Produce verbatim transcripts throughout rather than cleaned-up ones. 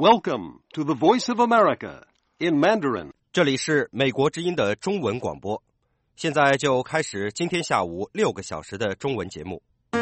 Welcome to the Voice of America in Mandarin. 这里是美国之音的中文广播，现在就开始今天下午六个小时的中文节目。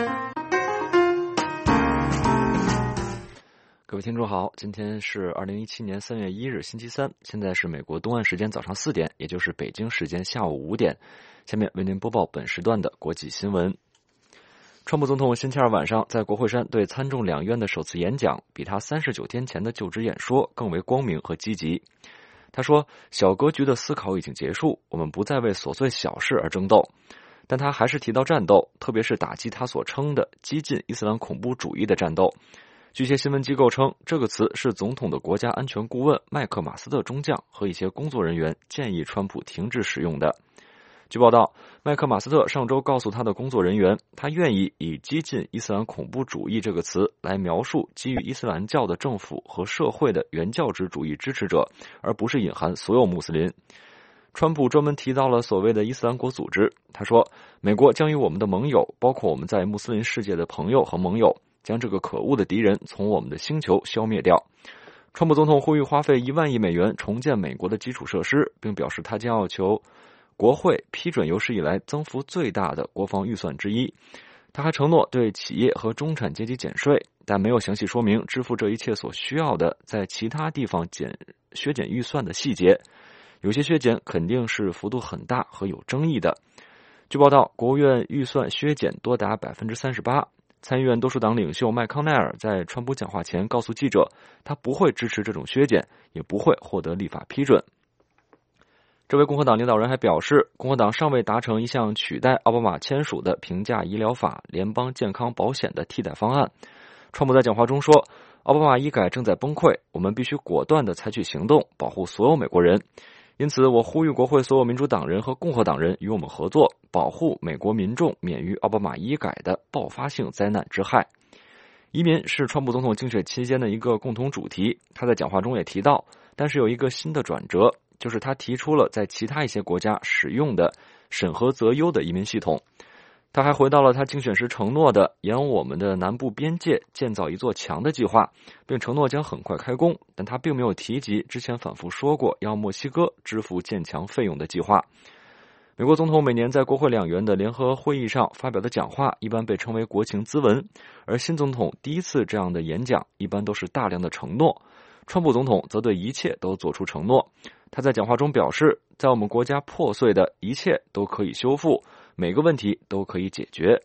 各位听众好，今天是二零一七年三月一日星期三，现在是美国东岸时间早上四点，也就是北京时间下午五点。下面为您播报本时段的国际新闻。川普总统星期二晚上在国会山对参众两院的首次演讲，比他三十九天前的就职演说更为光明和积极。他说，小格局的思考已经结束，我们不再为琐碎小事而争斗。但他还是提到战斗，特别是打击他所称的激进伊斯兰恐怖主义的战斗。据一些新闻机构称，这个词是总统的国家安全顾问麦克马斯特中将和一些工作人员建议川普停止使用的。据报道，麦克马斯特上周告诉他的工作人员，他愿意以激进伊斯兰恐怖主义这个词来描述基于伊斯兰教的政府和社会的原教旨主义支持者，而不是隐含所有穆斯林。川普专门提到了所谓的伊斯兰国组织，他说，美国将与我们的盟友，包括我们在穆斯林世界的朋友和盟友，将这个可恶的敌人从我们的星球消灭掉。川普总统呼吁花费一万亿美元重建美国的基础设施，并表示他将要求国会批准有史以来增幅最大的国防预算之一。他还承诺对企业和中产阶级减税，但没有详细说明支付这一切所需要的在其他地方减削减预算的细节。有些削减肯定是幅度很大和有争议的。据报道，国务院预算削减多达 百分之三十八。参议院多数党领袖麦康奈尔在川普讲话前告诉记者，他不会支持这种削减，也不会获得立法批准。这位共和党领导人还表示，共和党尚未达成一项取代奥巴马签署的平价医疗法联邦健康保险的替代方案。川普在讲话中说，奥巴马医改正在崩溃，我们必须果断地采取行动，保护所有美国人。因此，我呼吁国会所有民主党人和共和党人与我们合作，保护美国民众免于奥巴马医改的爆发性灾难之害。移民是川普总统竞选期间的一个共同主题，他在讲话中也提到，但是有一个新的转折，就是他提出了在其他一些国家使用的审核择优的移民系统。他还回到了他竞选时承诺的沿我们的南部边界建造一座墙的计划，并承诺将很快开工，但他并没有提及之前反复说过要墨西哥支付建墙费用的计划。美国总统每年在国会两院的联合会议上发表的讲话一般被称为国情咨文，而新总统第一次这样的演讲一般都是大量的承诺。川普总统则对一切都做出承诺。他在讲话中表示，在我们国家破碎的一切都可以修复，每个问题都可以解决。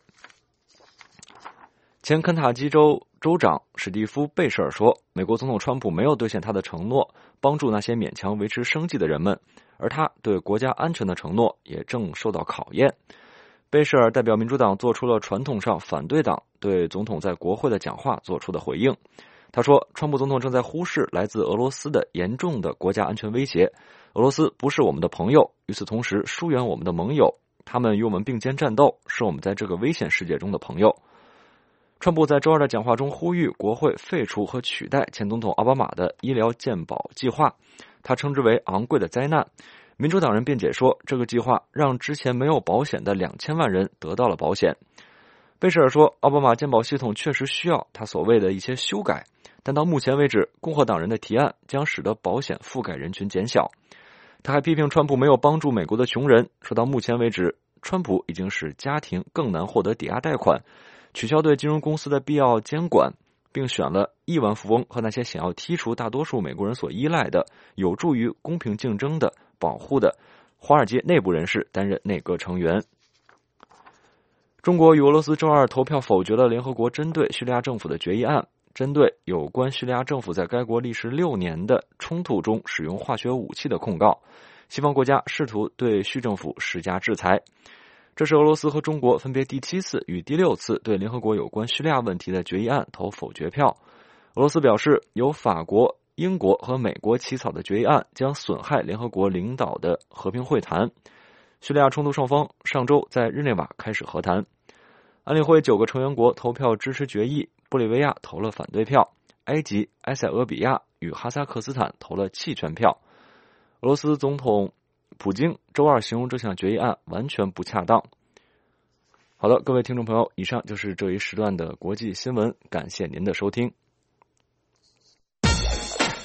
前肯塔基州州长史蒂夫·贝舍尔说，美国总统川普没有兑现他的承诺，帮助那些勉强维持生计的人们，而他对国家安全的承诺也正受到考验。贝舍尔代表民主党做出了传统上反对党对总统在国会的讲话做出的回应。他说，川普总统正在忽视来自俄罗斯的严重的国家安全威胁，俄罗斯不是我们的朋友，与此同时疏远我们的盟友，他们与我们并肩战斗，是我们在这个危险世界中的朋友。川普在周二的讲话中呼吁国会废除和取代前总统奥巴马的医疗健保计划，他称之为昂贵的灾难。民主党人辩解说，这个计划让之前没有保险的两千万人得到了保险。贝舍尔说，奥巴马健保系统确实需要他所谓的一些修改，但到目前为止，共和党人的提案将使得保险覆盖人群减小。他还批评川普没有帮助美国的穷人，说到目前为止，川普已经使家庭更难获得抵押贷款，取消对金融公司的必要监管，并选了亿万富翁和那些想要剔除大多数美国人所依赖的、有助于公平竞争的保护的华尔街内部人士担任内阁成员。中国与俄罗斯周二投票否决了联合国针对叙利亚政府的决议案，针对有关叙利亚政府在该国历时六年的冲突中使用化学武器的控告，西方国家试图对叙政府施加制裁。这是俄罗斯和中国分别第七次与第六次对联合国有关叙利亚问题的决议案投否决票。俄罗斯表示，由法国、英国和美国起草的决议案将损害联合国领导的和平会谈。叙利亚冲突双方上周在日内瓦开始和谈。安理会九个成员国投票支持决议，玻利维亚投了反对票，埃及、埃塞俄比亚与哈萨克斯坦投了弃权票。俄罗斯总统普京周二形容这项决议案完全不恰当。好的，各位听众朋友，以上就是这一时段的国际新闻，感谢您的收听。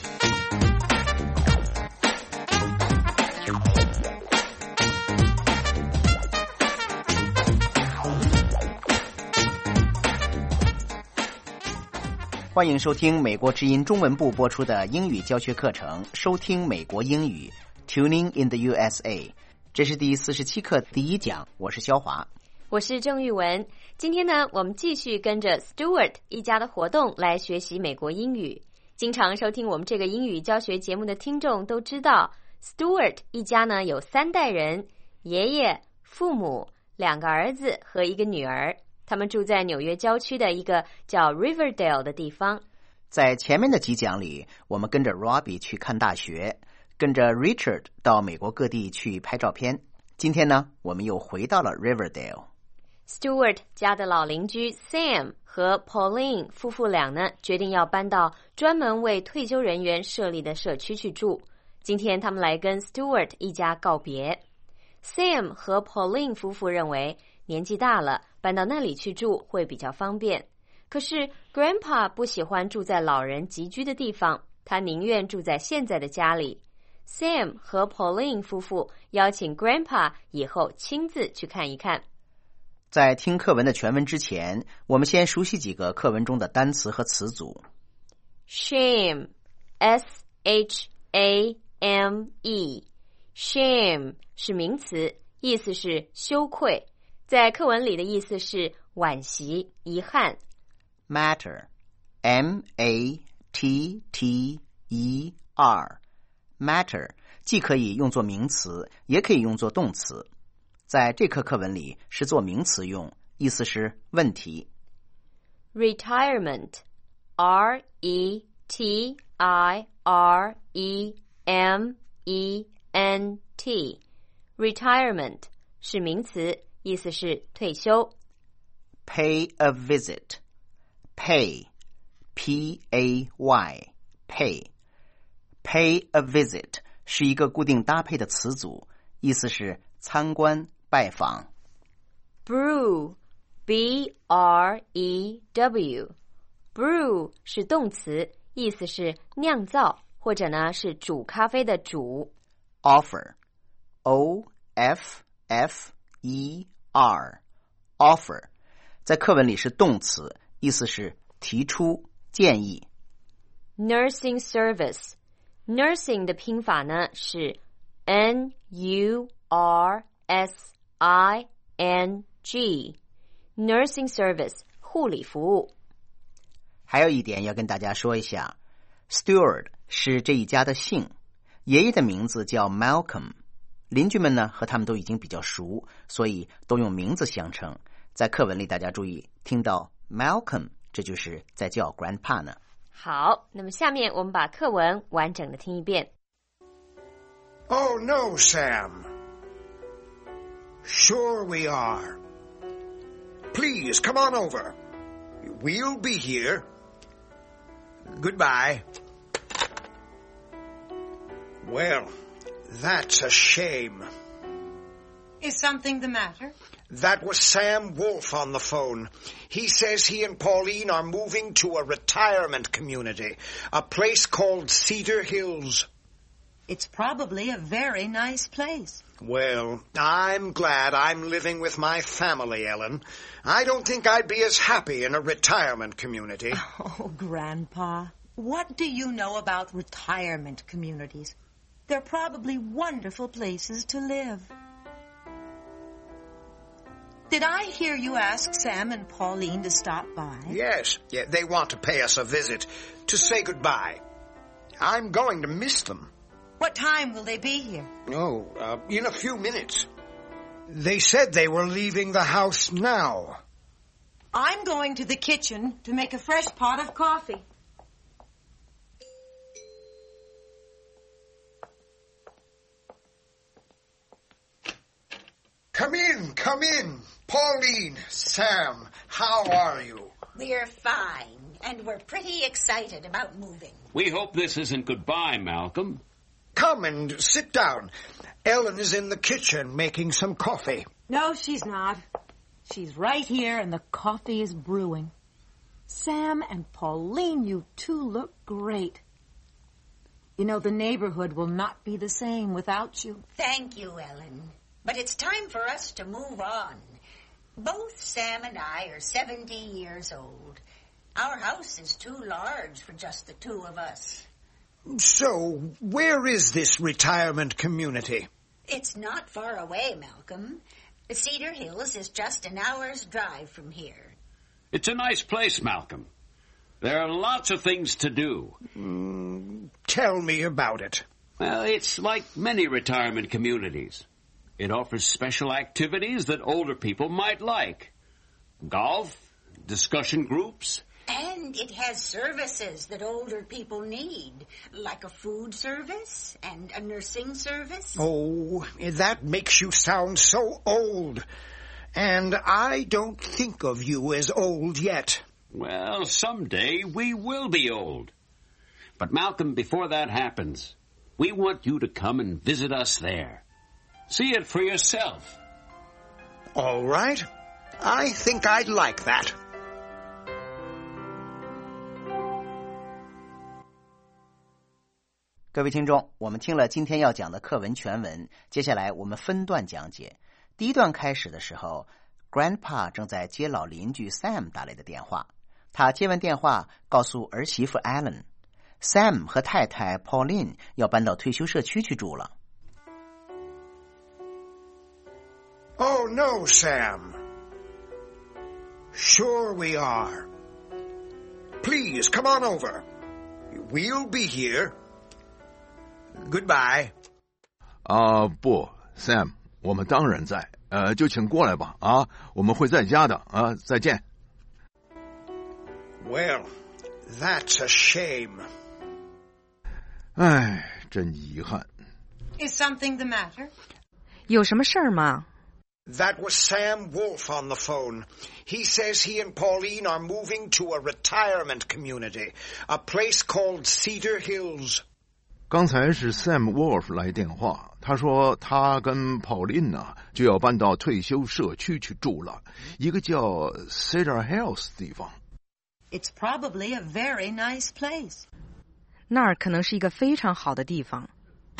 欢迎收听美国之音中文部播出的英语教学课程，收听美国英语 Tuning in the U S A。 这是第四十七课第一讲，我是肖华， 我是郑玉文。今天呢，我们继续跟着 Stewart 一家的活动来学习美国英语。经常收听我们这个英语教学节目的听众都知道， Stewart 一家呢有三代人，爷爷、父母、两个儿子和一个女儿，他们住在纽约郊区的一个叫 Riverdale 的地方。 在前面的几讲里，我们跟着 Robbie 去看大学，跟着 Richard 到美国各地去拍照片。今天呢，我们又回到了 Riverdale。 Stewart 家的老邻居 Sam 和 Pauline 夫妇俩呢，决定要搬到专门为退休人员设立的社区去住。今天他们来跟 Stewart 一家告别。 Sam 和 Pauline 夫妇认为年纪大了，搬到那里去住会比较方便。可是 Grandpa 不喜欢住在老人集居的地方，他宁愿住在现在的家里。 Sam 和 Pauline 夫妇邀请 Grandpa 以后亲自去看一看。 在听课文的全文之前，我们先熟悉几个课文中的单词和词组。 Shame, S H A M E Shame 是名词，意思是羞愧，在课文里的意思是惋惜、遗憾。 Matter, M A T T E R Matter 既可以用作名词，也可以用作动词。在这课课文里是做名词用，意思是问题。 Retirement, R E T I R E M E N T Retirement 是名词，意思是退休。 Pay a visit, Pay, P A Y Pay Pay a visit 是一个固定搭配的词组，意思是参观、拜访。 Brew, B R E W Brew 是动词，意思是酿造，或者呢是煮咖啡的煮。 Offer, O F F E R Offer 在课文里是动词，意思是提出、建议。 Nursing service Nursing 的拼法呢是 N U R S I N G Nursing service 护理服务。 还有一点要跟大家说一下， Stewart 是这一家的姓，爷爷的名字叫 Malcolm， 邻居们呢和他们都已经比较熟，所以都用名字相称。在课文里大家注意，听到 Malcolm 这就是在叫 Grandpa 呢。 好，那么下面我们把课文完整的听一遍。 Oh, no, Sam. Sure we are. Please, come on over. We'll be here. Goodbye. Well, that's a shame. Is something the matter? That was Sam Wolf on the phone. He says he and Pauline are moving to a retirement community, a place called Cedar Hills. It's probably a very nice place. Well, I'm glad I'm living with my family, Ellen. I don't think I'd be as happy in a retirement community. Oh, Grandpa, what do you know about retirement communities? They're probably wonderful places to live. Did I hear you ask Sam and Pauline to stop by? Yes, yeah, they want to pay us a visit, to say goodbye. I'm going to miss them. What time will they be here? Oh, uh, in a few minutes. They said they were leaving the house now. I'm going to the kitchen to make a fresh pot of coffee. Come in, come in. Pauline, Sam, how are you? We're fine, and we're pretty excited about moving. We hope this isn't goodbye, Malcolm. Come and sit down. Ellen is in the kitchen making some coffee. No, she's not. She's right here, and the coffee is brewing. Sam and Pauline, you two look great. You know, the neighborhood will not be the same without you. Thank you, Ellen. But it's time for us to move on. Both Sam and I are seventy years old. Our house is too large for just the two of us. So, where is this retirement community? It's not far away, Malcolm. Cedar Hills is just an hour's drive from here. It's a nice place, Malcolm. There are lots of things to do. Mm, tell me about it. Well, it's like many retirement communities. It offers special activities that older people might like. Golf, discussion groups. And it has services that older people need, like a food service and a nursing service. Oh, that makes you sound so old. And I don't think of you as old yet. Well, someday we will be old. But Malcolm, before that happens, we want you to come and visit us there. See it for yourself. All right. I think I'd like that. 各位听众，我们听了今天要讲的课文全文，接下来我们分段讲解。第一段开始的时候 Grandpa 正在接老邻居 Sam 打来的电话，他接完电话告诉儿媳妇 Ellen Sam 和太太 Pauline 要搬到退休社区去住了。 Oh no, Sam. Sure we are. Please, come on over. We'll be here.Goodbye. 啊、uh, 不 Sam 我们当然在呃就请过来吧啊我们会在家的啊再见 Well, that's a shame. 唉真遗憾 Is something the matter? 有什么事儿吗 That was Sam Wolf on the phone. He says he and Pauline are moving to a retirement community, a place called Cedar Hills. 刚才是 Sam Wolf 来电话，他说他跟 Pauline 呢就要搬到退休社区去住了，一个叫 Cedar Hills 地方。 It's probably a very nice place. 那儿可能是一个非常好的地方。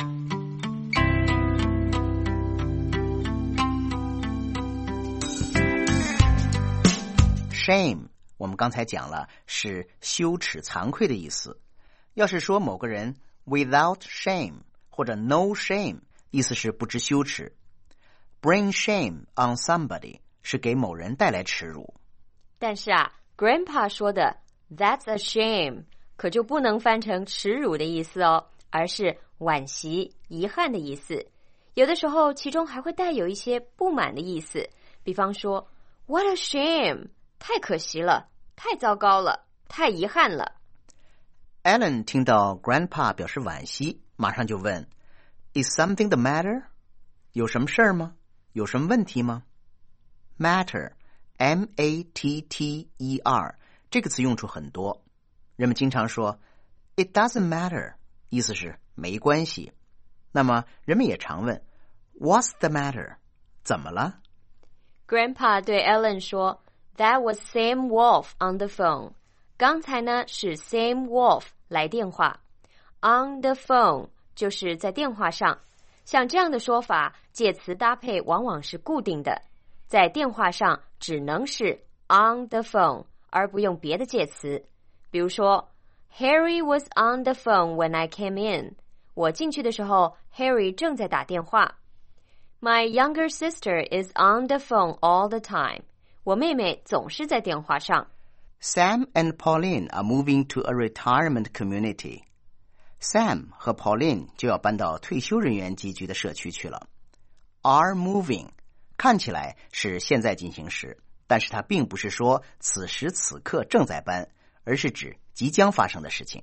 Shame 我们刚才讲了是羞耻惭愧的意思，要是说某个人Without shame 或者 no shame 意思是不知羞耻。Bring shame on somebody 是给某人带来耻辱。 但是啊 Grandpa 说的 That's a shame 可就不能翻成耻辱的意思哦，而是惋惜遗憾的意思。有的时候其中还会带有一些不满的意思，比方说 What a shame 太可惜了，太糟糕了，太遗憾了。 Ellen 听到 Grandpa 表示惋惜，马上就问 Is something the matter? 有什么事儿吗？有什么问题吗？ Matter M A T T E R 这个词用处很多，人们经常说 It doesn't matter 意思是没关系。那么人们也常问 What's the matter? 怎么了？ Grandpa 对 Ellen 说 That was Sam Wolf on the phone刚才呢是 Sam Wolf 来电话 On the phone 就是在电话上，像这样的说法介词搭配往往是固定的，在电话上只能是 on the phone 而不用别的介词。比如说 Harry was on the phone when I came in 我进去的时候 Harry 正在打电话。 My younger sister is on the phone all the time 我妹妹总是在电话上。 Sam and Pauline are moving to a retirement community. Sam 和 Pauline 就要搬到退休人员集聚的社区去了。Are moving 看起来是现在进行时，但是它并不是说此时此刻正在搬，而是指即将发生的事情。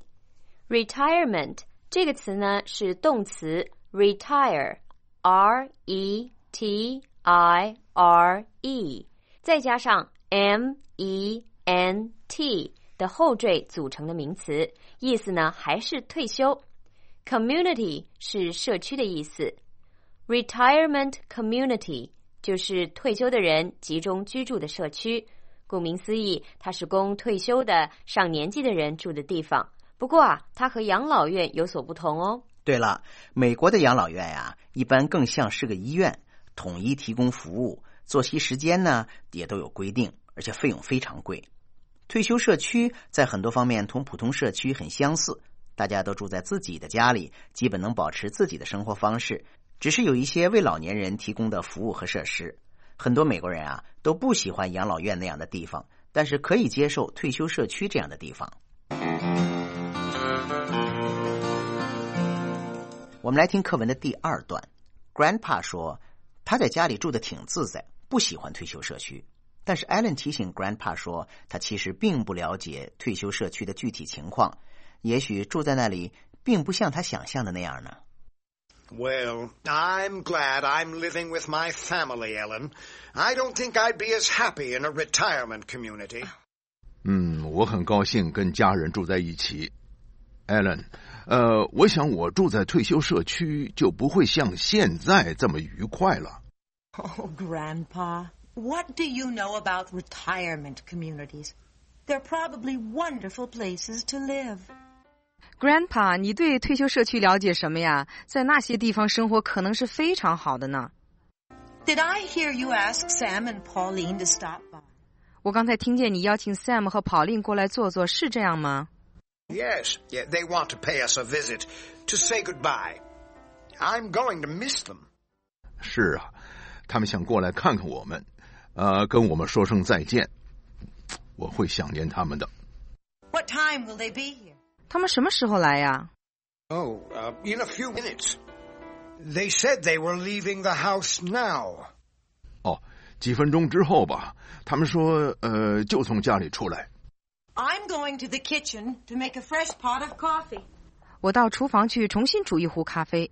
Retirement 这个词呢是动词 retire R E T I R E 再加上 M E N T 的后缀组成的名词，意思呢还是退休。Community 是社区的意思 Retirement community 就是退休的人集中居住的社区，顾名思义，它是供退休的上年纪的人住的地方。不过啊，它和养老院有所不同哦。 对了，美国的养老院呀、啊，一般更像是个医院，统一提供服务，作息时间呢也都有规定，而且费用非常贵。 退休社区在很多方面同普通社区很相似，大家都住在自己的家里，基本能保持自己的生活方式，只是有一些为老年人提供的服务和设施。很多美国人啊都不喜欢养老院那样的地方，但是可以接受退休社区这样的地方。我们来听课文的第二段。 Grandpa 说他在家里住得挺自在，不喜欢退休社区。但是 Alan 提醒 Grandpa 说他其实并不了解退休社区的具体情况，也许住在那里并不像他想象的那样呢。 Well, I'm glad I'm living with my family, Ellen. I don't think I'd be as happy in a retirement community. 嗯，我很高兴跟家人住在一起。Alan， 呃，我想我住在退休社区就不会像现在这么愉快了。 Oh, Grandpa, what do you know about retirement communities? They're probably wonderful places to live. Grandpa， 你对退休社区了解什么呀？在那些地方生活可能是非常好的呢。 Did I hear you ask Sam and Pauline to stop by? 我刚才听见你邀请 Sam 和 Pauline 过来坐坐，是这样吗？ Yes, yeah, they want to pay us a visit, to say goodbye. I'm going to miss them. 是啊，他们想过来看看我们，呃，跟我们说声再见。我会想念他们的。 What time will they be here? 他们什么时候来呀？ Oh, uh, in a few minutes. They said they were leaving the house now. 哦，几分钟之后吧。他们说，呃，就从家里出来。 I'm going to the kitchen to make a fresh pot of coffee. 我到厨房去重新煮一壶咖啡。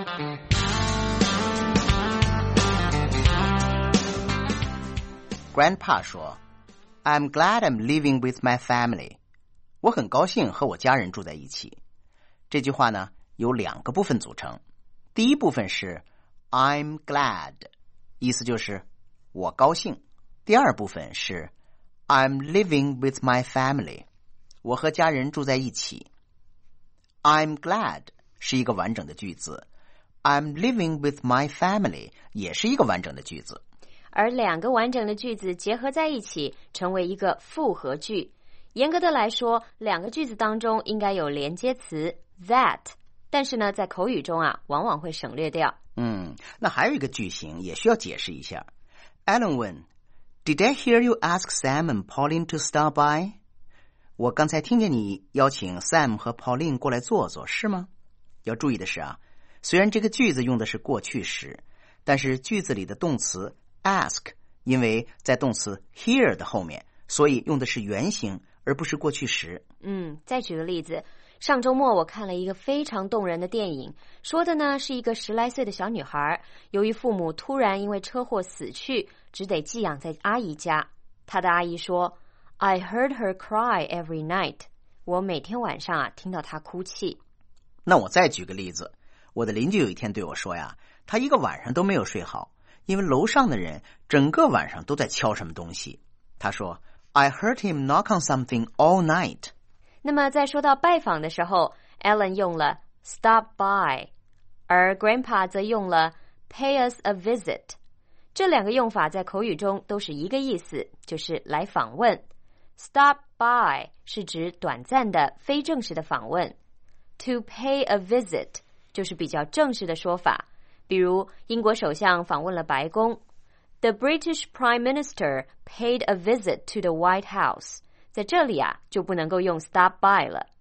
Grandpa 说 I'm glad I'm living with my family. 我很高兴和我家人住在一起。这句话呢由两个部分组成。第一部分是 I'm glad， 意思就是我高兴。第二部分是 I'm living with my family， 我和家人住在一起。I'm glad 是一个完整的句子， I'm living with my family 也是一个完整的句子。 而两个完整的句子结合在一起，成为一个复合句。严格的来说，两个句子当中应该有连接词 that， 但是呢，在口语中啊，往往会省略掉。 嗯，那还有一个句型也需要解释一下。Alan 问 Did I hear you ask Sam and Pauline to stop by? 我刚才听见你邀请 Sam 和 Pauline 过来坐坐，是吗？要注意的是啊，虽然这个句子用的是过去时，但是句子里的动词 ask 因为在动词 hear 的后面，所以用的是原形而不是过去时。 嗯，再举个例子，上周末我看了一个非常动人的电影，说的呢是一个十来岁的小女孩，由于父母突然因为车祸死去，只得寄养在阿姨家。她的阿姨说 I heard her cry every night， 我每天晚上啊听到她哭泣。 那我再举个例子，我的邻居有一天对我说呀，他一个晚上都没有睡好，因为楼上的人整个晚上都在敲什么东西。他说 I heard him knock on something all night。 那么在说到拜访的时候， Ellen 用了 stop by， 而 Grandpa 则用了 pay us a visit。 这两个用法在口语中都是一个意思，就是来访问。 Stop by 是指短暂的非正式的访问， To pay a visit 就是比较正式的说法，比如英国首相访问了白宫， The British Prime Minister paid a visit to the White House。 在这里啊就不能够用 stop by 了。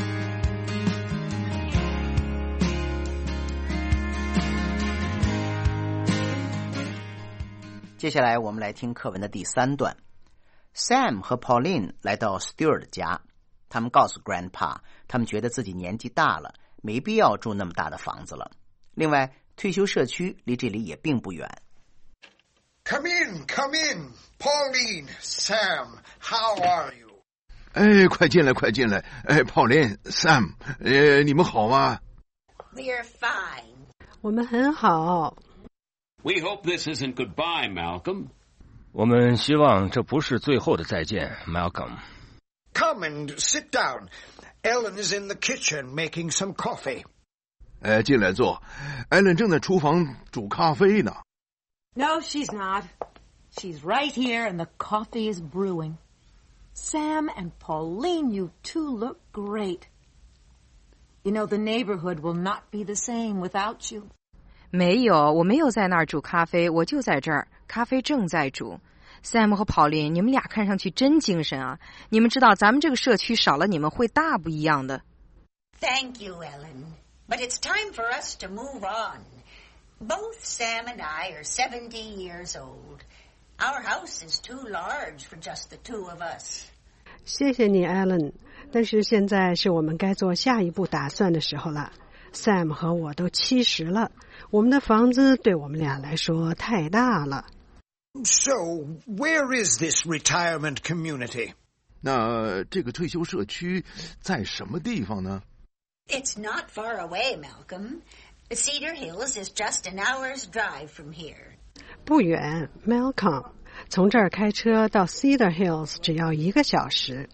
接下来我们来听课文的第三段。 Sam 和 Pauline 来到 Stewart 家，他们告诉 Grandpa 他们觉得自己年纪大了，没必要住那么大的房子了。另外退休社区离这里也并不远。 Come in, come in. Pauline, Sam, how are you? 哎，快进来，快进来！哎，Pauline, Sam， 呃，你们好吗？ We're fine. 我们很好。 We hope this isn't goodbye, Malcolm. 我们希望这不是最后的再见 Malcolm. Come and sit down. Ellen is in the kitchen making some coffee. 哎，进来坐。Ellen 正在厨房煮咖啡呢。 No, she's not. She's right here and the coffee is brewing. Sam and Pauline, you two look great. You know, the neighborhood will not be the same without you. 没有，我没有在那儿煮咖啡，我就在这儿，咖啡正在煮。Sam 和 Pauline， 你们俩看上去真精神啊！你们知道咱们这个社区少了你们会大不一样的。 Thank you, Ellen. But it's time for us to move on. Both Sam and I are seventy years old. Our house is too large for just the two of us. 谢谢你 Ellen， 但是现在是我们该做下一步打算的时候了。Sam 和我都七十了，我们的房子对我们俩来说太大了。 So, where is this retirement community? 那这个退休社区在什么地方呢？ It's not far away, Malcolm. Cedar Hills is just an hour's drive from here. 不远 Malcolm， 从这儿开车到 Cedar Hills 只要一个小时。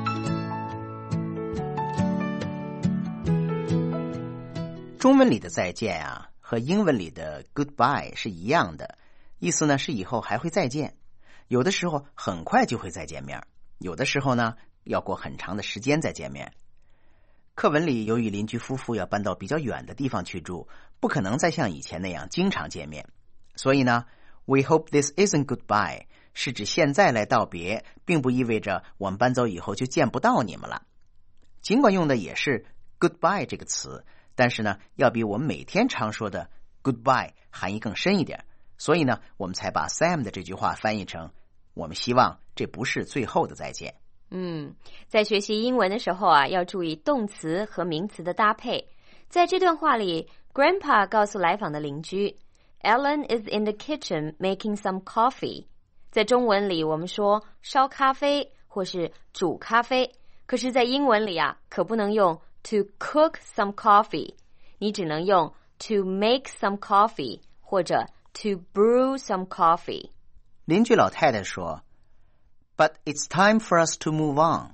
中文里的再见啊，和英文里的 goodbye 是一样的，意思呢是以后还会再见，有的时候很快就会再见面，有的时候呢要过很长的时间再见面。课文里由于邻居夫妇要搬到比较远的地方去住，不可能再像以前那样经常见面，所以呢 We hope this isn't goodbye 是指现在来道别，并不意味着我们搬走以后就见不到你们了。尽管用的也是 goodbye 这个词，但是呢要比我们每天常说的 goodbye 含义更深一点，所以呢我们才把 Sam 的这句话翻译成我们希望这不是最后的再见。 嗯，在学习英文的时候啊，要注意动词和名词的搭配。在这段话里 Grandpa 告诉来访的邻居 Ellen is in the kitchen making some coffee。 在中文里我们说烧咖啡或是煮咖啡，可是在英文里啊可不能用 to cook some coffee， 你只能用 to make some coffee 或者 to brew some coffee。 邻居老太太说But it's time for us to move on.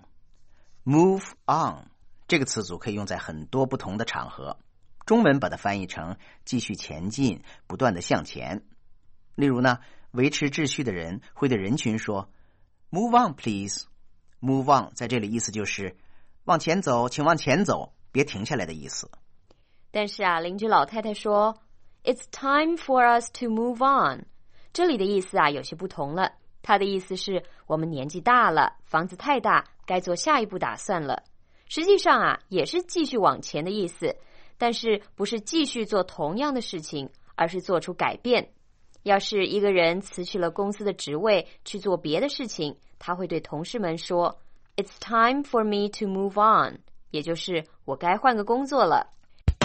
Move on 这个词组可以用在很多不同的场合，中文把它翻译成继续前进，不断的向前。例如呢，维持秩序的人会对人群说 Move on, please. Move on 在这里意思就是往前走，请往前走，别停下来的意思。 但是啊，邻居老太太说 It's time for us to move on， 这里的意思啊有些不同了。他的意思是我们年纪大了，房子太大，该做下一步打算了。实际上啊，也是继续往前的意思，但是不是继续做同样的事情，而是做出改变。要是一个人辞去了公司的职位去做别的事情，他会对同事们说 It's time for me to move on， 也就是我该换个工作了。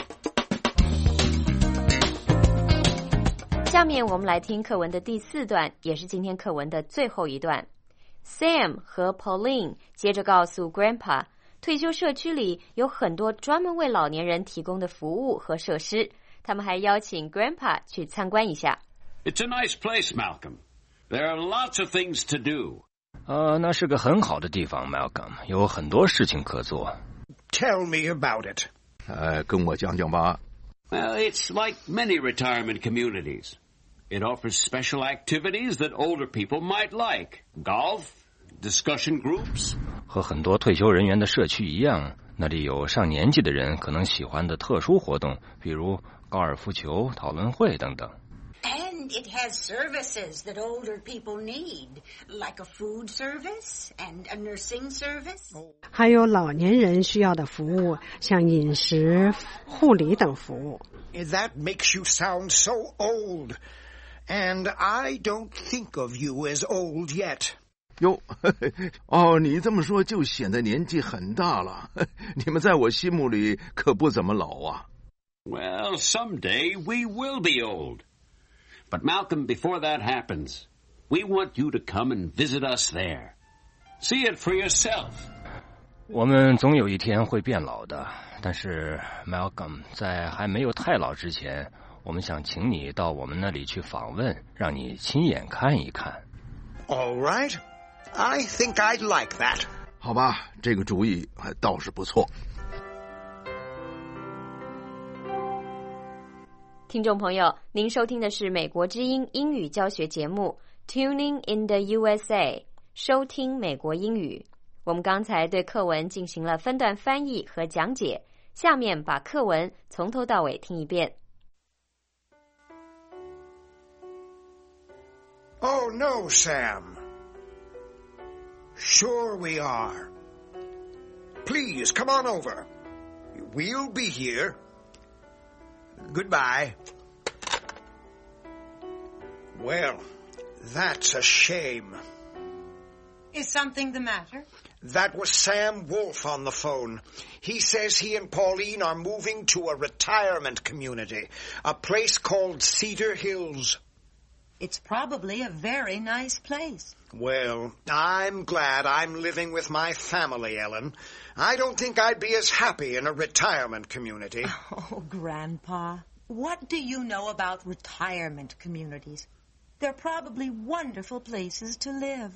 下面我们来听课文的第四段，也是今天课文的最后一段。Sam 和 Pauline 接着告诉 Grandpa， 退休社区里有很多专门为老年人提供的服务和设施，他们还邀请 Grandpa 去参观一下。 It's a nice place, Malcolm. There are lots of things to do. 呃，那是个很好的地方 Malcolm， 有很多事情可做。 Tell me about it. 呃，跟我讲讲吧。 Well, it's like many retirement communities. It offers special activities that older people might like. Golf, discussion groups. 和很多退休人员的社区一样，那里有上年纪的人可能喜欢的特殊活动，比如高尔夫球、讨论会等等。 And it has services that older people need, like a food service and a nursing service. 还有老年人需要的服务，像饮食、护理等服务。 That makes you sound so old. And I don't think of you as old yet. 哟，哦，你这么说就显得年纪很大了。你们在我心目里可不怎么老啊。 Well, someday we will be old. But Malcolm, before that happens, we want you to come and visit us there. See it for yourself. 我们总有一天会变老的，但是 Malcolm 在还没有太老之前，我们想请你到我们那里去访问，让你亲眼看一看。 All right. I think I'd like that. 好吧，这个主意还倒是不错。 听众朋友，您收听的是美国之音英语教学节目 Tuning in the U S A， 收听美国英语。我们刚才对课文进行了分段翻译和讲解，下面把课文从头到尾听一遍。 Oh, no, Sam. Sure we are. Please, come on over. We'll be here. Goodbye. Well, that's a shame. Is something the matter? That was Sam Wolf on the phone. He says he and Pauline are moving to a retirement community, a place called Cedar Hills. It's probably a very nice place. Well, I'm glad I'm living with my family, Ellen. I don't think I'd be as happy in a retirement community. Oh, Grandpa, what do you know about retirement communities? They're probably wonderful places to live.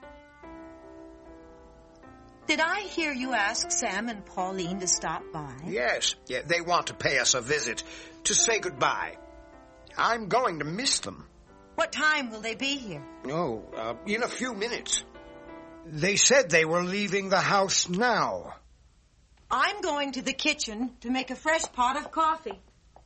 Did I hear you ask Sam and Pauline to stop by? Yes, yeah, they want to pay us a visit, to say goodbye. I'm going to miss them. What time will they be here? Oh, uh, in a few minutes. They said they were leaving the house now. I'm going to the kitchen to make a fresh pot of coffee.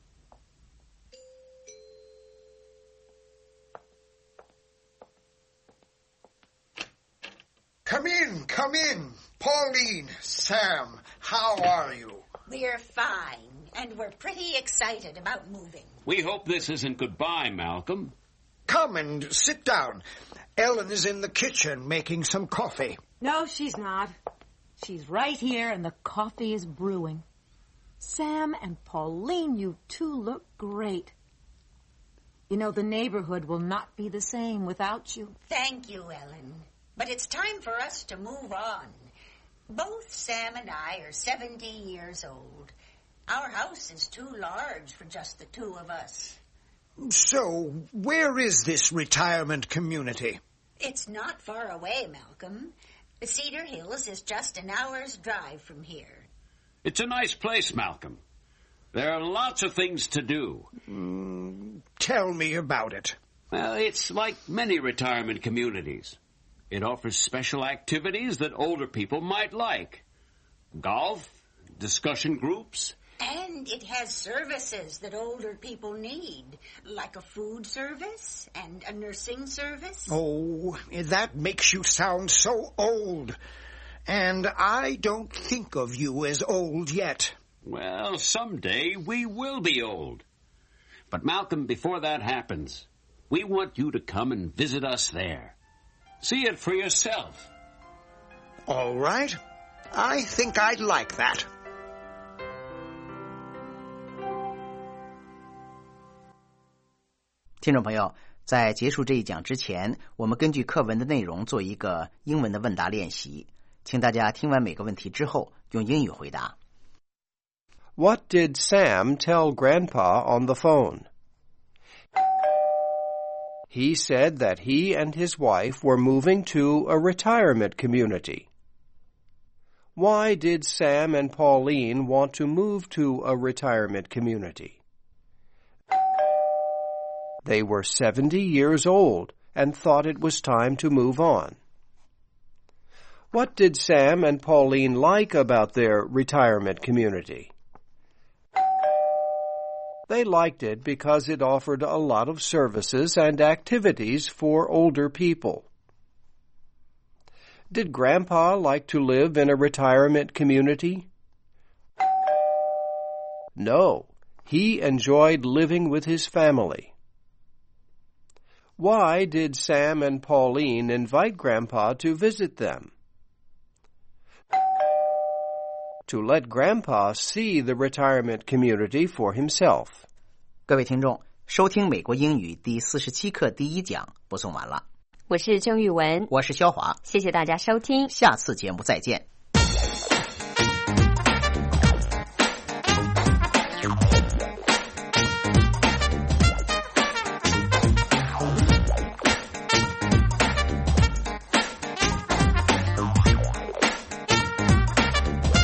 Come in, come in. Pauline, Sam, how are you? We're fine, and we're pretty excited about moving. We hope this isn't goodbye, Malcolm. Come and sit down. Ellen is in the kitchen making some coffee. No, she's not. She's right here, and the coffee is brewing. Sam and Pauline, you two look great. You know, the neighborhood will not be the same without you. Thank you, Ellen. But it's time for us to move on. Both Sam and I are seventy years old. Our house is too large for just the two of us. So, where is this retirement community? It's not far away, Malcolm. Cedar Hills is just an hour's drive from here. It's a nice place, Malcolm. There are lots of things to do. Mm, tell me about it. Well, it's like many retirement communities. It offers special activities that older people might like. Golf, discussion groups. And it has services that older people need, like a food service and a nursing service. Oh, that makes you sound so old. And I don't think of you as old yet. Well, someday we will be old. But Malcolm, before that happens, we want you to come and visit us there. See it for yourself. All right. I think I'd like that. 听众朋友，在结束这一讲之前，我们根据课文的内容做一个英文的问答练习，请大家听完每个问题之后用英语回答。 What did Sam tell Grandpa on the phone? He said that he and his wife were moving to a retirement community. Why did Sam and Pauline want to move to a retirement community? They were seventy years old and thought it was time to move on. What did Sam and Pauline like about their retirement community? They liked it because it offered a lot of services and activities for older people. Did Grandpa like to live in a retirement community? No, he enjoyed living with his family. Why did Sam and Pauline invite Grandpa to visit them? To let Grandpa see the retirement community for himself. 各位听众，收听美国英语第四十七课第一讲播送完了。 我是郑玉文， 我是肖华， 谢谢大家收听， 下次节目再见。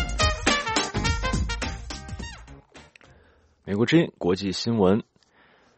美国之音国际新闻。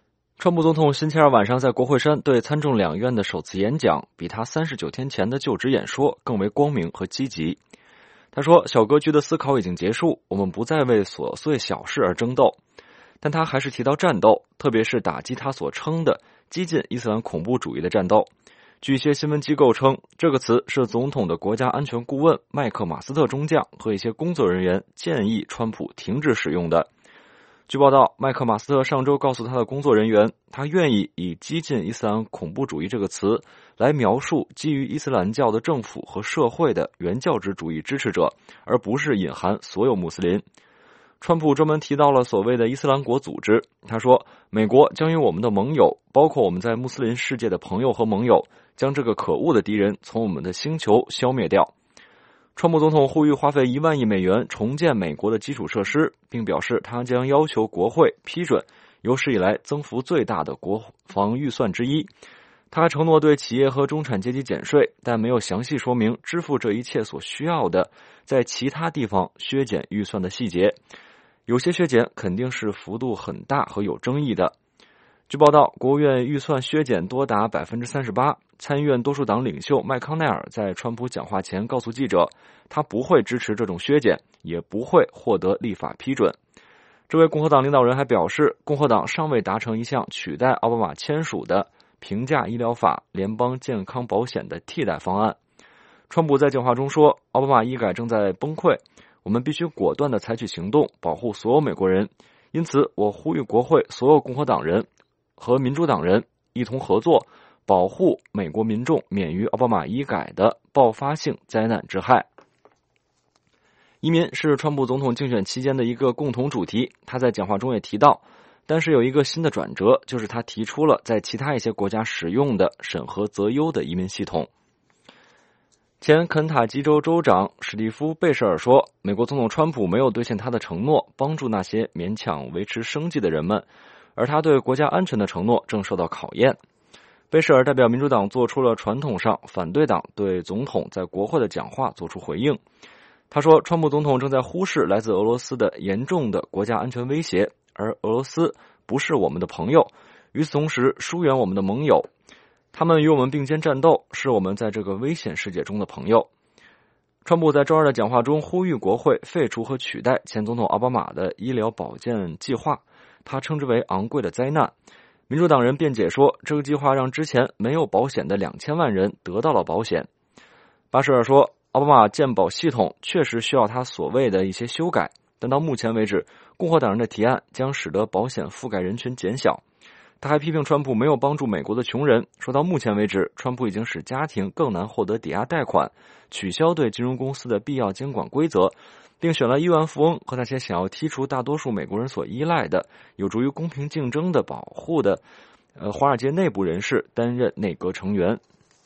川普总统星期二晚上在国会山对参众两院的首次演讲，比他三十九天前的就职演说更为光明和积极。他说，小格局的思考已经结束，我们不再为琐碎小事而争斗。但他还是提到战斗，特别是打击他所称的激进伊斯兰恐怖主义的战斗。据一些新闻机构称，这个词是总统的国家安全顾问麦克马斯特中将和一些工作人员建议川普停止使用的。据报道，麦克马斯特上周告诉他的工作人员，他愿意以激进伊斯兰恐怖主义这个词来描述基于伊斯兰教的政府和社会的原教旨主义支持者，而不是隐含所有穆斯林。川普专门提到了所谓的伊斯兰国组织，他说，美国将与我们的盟友，包括我们在穆斯林世界的朋友和盟友，将这个可恶的敌人从我们的星球消灭掉。川普总统呼吁花费一万亿美元重建美国的基础设施，并表示他将要求国会批准有史以来增幅最大的国防预算之一。他还承诺对企业和中产阶级减税，但没有详细说明支付这一切所需要的在其他地方削减预算的细节。有些削减肯定是幅度很大和有争议的。据报道，国务院预算削减多达 百分之三十八， 参议院多数党领袖麦康奈尔在川普讲话前告诉记者，他不会支持这种削减，也不会获得立法批准。这位共和党领导人还表示，共和党尚未达成一项取代奥巴马签署的平价医疗法联邦健康保险的替代方案。川普在讲话中说，奥巴马医改正在崩溃，我们必须果断地采取行动，保护所有美国人。因此，我呼吁国会所有共和党人和民主党人一同合作，保护美国民众免于奥巴马医改的爆发性灾难之害。移民是川普总统竞选期间的一个共同主题，他在讲话中也提到，但是有一个新的转折，就是他提出了在其他一些国家使用的审核择优的移民系统。前肯塔基州州长史蒂夫·贝舍尔说，美国总统川普没有兑现他的承诺，帮助那些勉强维持生计的人们，而他对国家安全的承诺正受到考验。贝舍尔代表民主党做出了传统上反对党对总统在国会的讲话做出回应。他说，川普总统正在忽视来自俄罗斯的严重的国家安全威胁，而俄罗斯不是我们的朋友，与此同时疏远我们的盟友，他们与我们并肩战斗，是我们在这个危险世界中的朋友。川普在周二的讲话中呼吁国会废除和取代前总统奥巴马的医疗保健计划，他称之为昂贵的灾难。民主党人辩解说，这个计划让之前没有保险的两千万人得到了保险。巴舍尔说，奥巴马健保系统确实需要他所谓的一些修改，但到目前为止，共和党人的提案将使得保险覆盖人群减小。他还批评川普没有帮助美国的穷人，说到目前为止，川普已经使家庭更难获得抵押贷款，取消对金融公司的必要监管规则，并选了亿万富翁和那些想要剔除大多数美国人所依赖的有助于公平竞争的保护的呃华尔街内部人士担任内阁成员。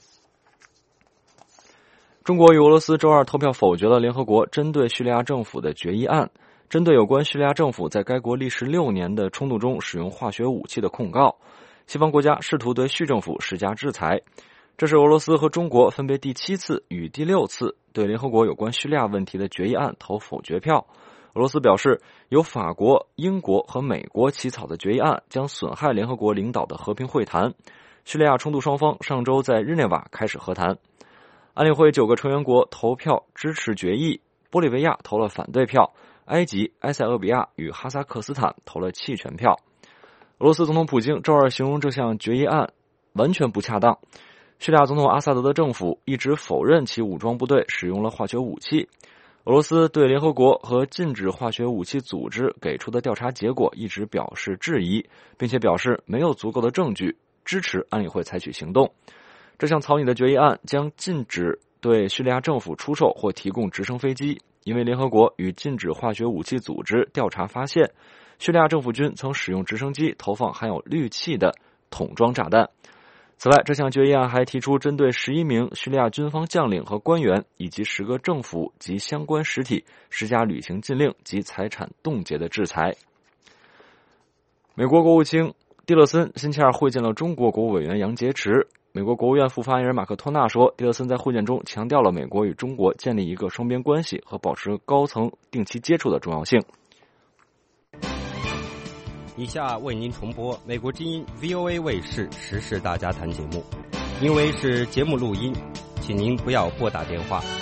中国与俄罗斯周二投票否决了联合国针对叙利亚政府的决议案，针对有关叙利亚政府在该国历时六年的冲突中使用化学武器的控告，西方国家试图对叙政府施加制裁。这是俄罗斯和中国分别第七次与第六次对联合国有关叙利亚问题的决议案投否决票。俄罗斯表示，由法国、英国和美国起草的决议案将损害联合国领导的和平会谈。叙利亚冲突双方上周在日内瓦开始和谈。安理会九个成员国投票支持决议，玻利维亚投了反对票，埃及、埃塞俄比亚与哈萨克斯坦投了弃权票。俄罗斯总统普京周二形容这项决议案完全不恰当。叙利亚总统阿萨德的政府一直否认其武装部队使用了化学武器。俄罗斯对联合国和禁止化学武器组织给出的调查结果一直表示质疑，并且表示没有足够的证据支持安理会采取行动。这项草拟的决议案将禁止对叙利亚政府出售或提供直升飞机，因为联合国与禁止化学武器组织调查发现，叙利亚政府军曾使用直升机投放含有氯气的桶装炸弹。此外，这项决议案还提出针对十一名叙利亚军方将领和官员以及十个政府及相关实体施加旅行禁令及财产冻结的制裁。美国国务卿蒂勒森星期二会见了中国国务委员杨洁篪。美国国务院副发言人马克托纳说，蒂勒森在会见中强调了美国与中国建立一个双边关系和保持高层定期接触的重要性。 以下为您重播美国之音 V O A 卫视时事大家谈节目，因为是节目录音，请您不要拨打电话。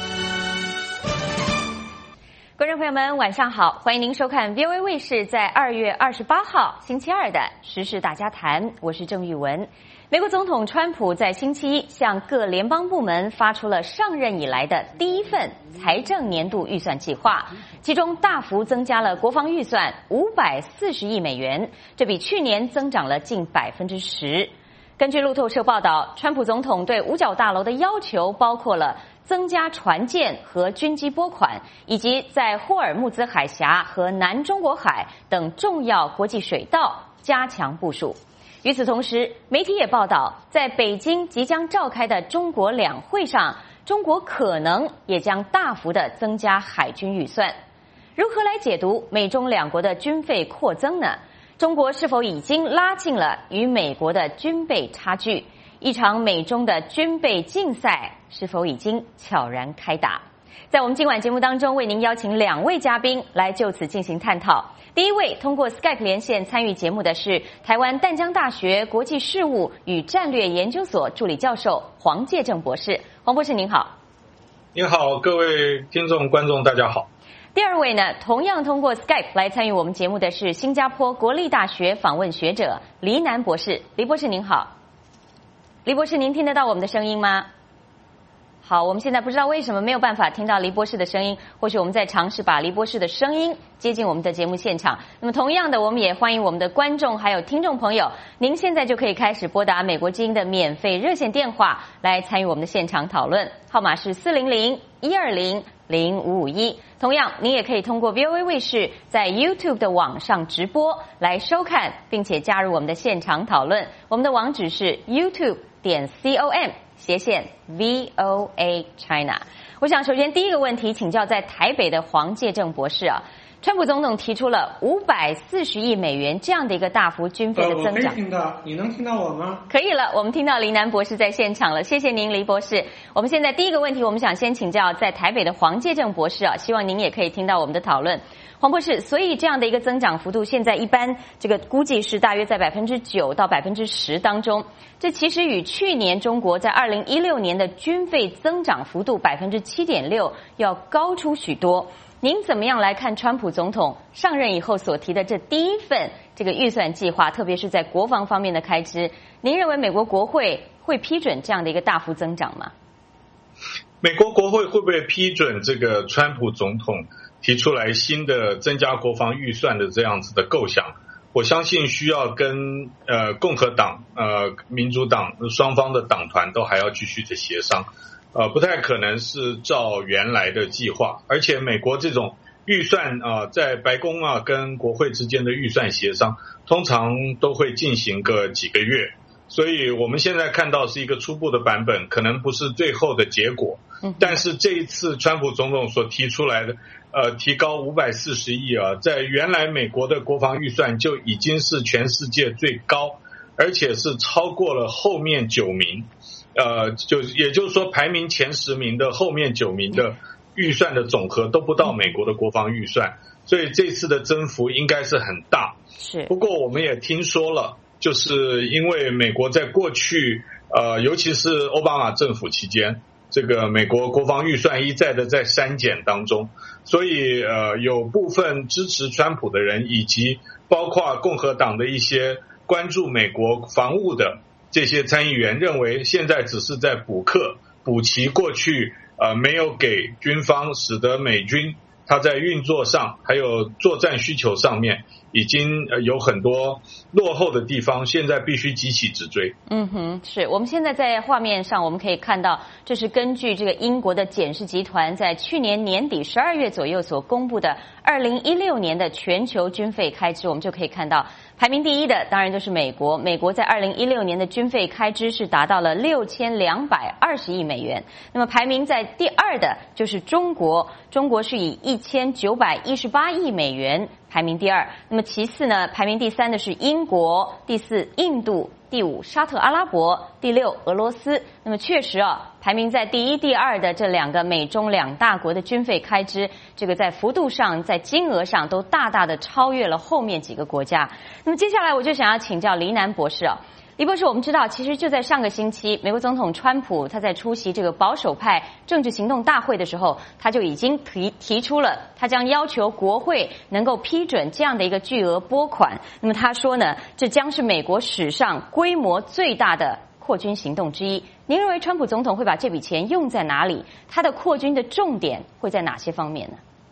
观众朋友们，晚上好，欢迎您收看 V O A 卫视在二月二十八号星期二的时事大家谈，我是郑玉文。美国总统川普在星期一向各联邦部门发出了上任以来的第一份财政年度预算计划，其中大幅增加了国防预算五百四十亿美元，这比去年增长了近百分之十。根据路透社报道，川普总统对五角大楼的要求包括了增加船舰和军机拨款，以及在霍尔木兹海峡和南中国海等重要国际水道加强部署。与此同时，媒体也报道，在北京即将召开的中国两会上，中国可能也将大幅的增加海军预算。如何来解读美中两国的军费扩增呢？中国是否已经拉近了与美国的军备差距？一场美中的军备竞赛是否已经悄然开打？在我们今晚节目当中，为您邀请两位嘉宾来就此进行探讨。第一位通过 Skype 连线参与节目的是台湾淡江大学国际事务与战略研究所助理教授黄介正博士。黄博士您好。 您好，各位听众观众大家好。 第二位呢，同样通过 Skype 来参与我们节目的是新加坡国立大学访问学者黎南博士。黎博士您好。黎博士，您听得到我们的声音吗？好，我们现在不知道为什么没有办法听到黎博士的声音，或许我们在尝试把黎博士的声音接进我们的节目现场。那么同样的，我们也欢迎我们的观众还有听众朋友，您现在就可以开始拨打美国之音的免费热线电话来参与我们的现场讨论，号码是四零零一二零零五五一。同样，您也可以通过 V O A 卫视在 YouTube 的网上直播来收看，并且加入我们的现场讨论。我们的网址是 YouTube 点 com 斜线 V O A China。我想首先第一个问题请教在台北的黄介正博士啊，川普总统提出了五百四十亿美元这样的一个大幅军费的增长。 呃、我可以听到，你能听到我吗？ 可以了，我们听到黎南博士在现场了，谢谢您，黎博士。我们现在第一个问题，我们想先请教在台北的黄介正博士啊，希望您也可以听到我们的讨论。黄博士，所以这样的一个增长幅度，现在一般这个估计是大约在百分之九到百分之十当中。这其实与去年中国在二零一六年的军费增长幅度百分之七点六要高出许多。您怎么样来看川普总统上任以后所提的这第一份这个预算计划，特别是在国防方面的开支？您认为美国国会会批准这样的一个大幅增长吗？ 美国国会会不会批准这个川普总统提出来新的增加国防预算的这样子的构想？我相信需要跟呃共和党、呃民主党双方的党团都还要继续的协商，呃不太可能是照原来的计划。而且美国这种预算啊、呃，在白宫啊跟国会之间的预算协商，通常都会进行个几个月。所以我们现在看到是一个初步的版本，可能不是最后的结果。但是这一次川普总统所提出来的呃提高五百四十亿啊，在原来美国的国防预算就已经是全世界最高，而且是超过了后面九名，呃就也就是说排名前十名的后面九名的预算的总和都不到美国的国防预算，所以这次的增幅应该是很大。 是。 不过我们也听说了，就是因为美国在过去呃尤其是奥巴马政府期间，这个美国国防预算一再的在删减当中，所以呃有部分支持川普的人，以及包括共和党的一些关注美国防务的这些参议员，认为现在只是在补课补齐过去呃没有给军方，使得美军它在运作上还有作战需求上面已经有很多落后的地方，现在必须急起直追。 嗯哼，是我们现在在画面上我们可以看到，这是根据这个英国的检视集团在去年年底十二月左右所公布的二零一六年的全球军费开支，我们就可以看到排名第一的当然就是美国，美国在二零一六年的军费开支是达到了六千两百二十亿美元。那么排名在第二的就是中国，中国是以一千九百一十八亿美元排名第二。那么其次呢，排名第三的是英国，第四印度，第五沙特阿拉伯，第六俄罗斯。那么确实啊，排名在第一、第二的这两个美中两大国的军费开支，这个在幅度上、在金额上都大大的超越了后面几个国家。那么接下来我就想要请教黎南博士啊。李博士，我们知道，其实就在上个星期，美国总统川普他在出席这个保守派政治行动大会的时候，他就已经提提出了，他将要求国会能够批准这样的一个巨额拨款。那么他说呢，这将是美国史上规模最大的扩军行动之一。您认为川普总统会把这笔钱用在哪里？他的扩军的重点会在哪些方面呢？